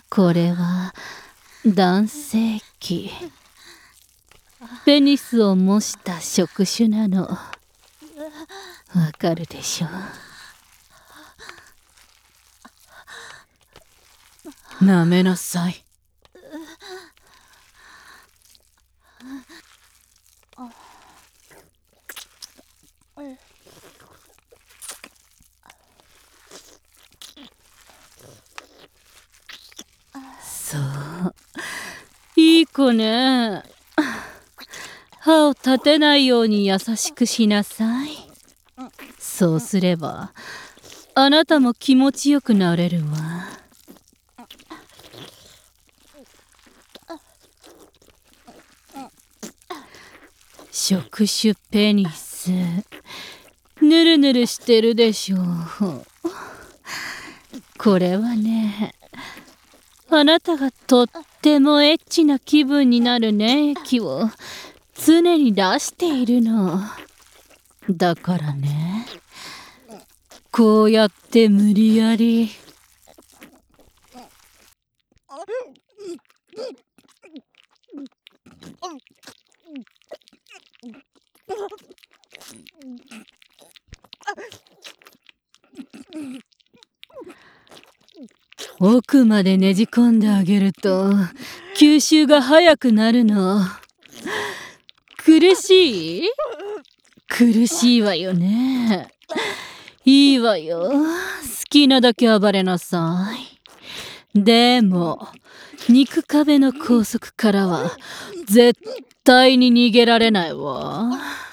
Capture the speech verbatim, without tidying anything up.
これは男性器。ペニスを模した触手なの。わかるでしょ。なめなさい。そう、いい子ね。歯を立てないように優しくしなさい。そうすればあなたも気持ちよくなれるわ。触手ペニス、ぬるぬるしてるでしょう。これはね、あなたがとってもエッチな気分になる粘液を常に出しているの。だからね、こうやって無理やり。奥までねじ込んであげると吸収が早くなるの。苦しい？苦しいわよね。いいわよ。好きなだけ暴れなさい。でも肉壁の拘束からは絶対に逃げられないわ。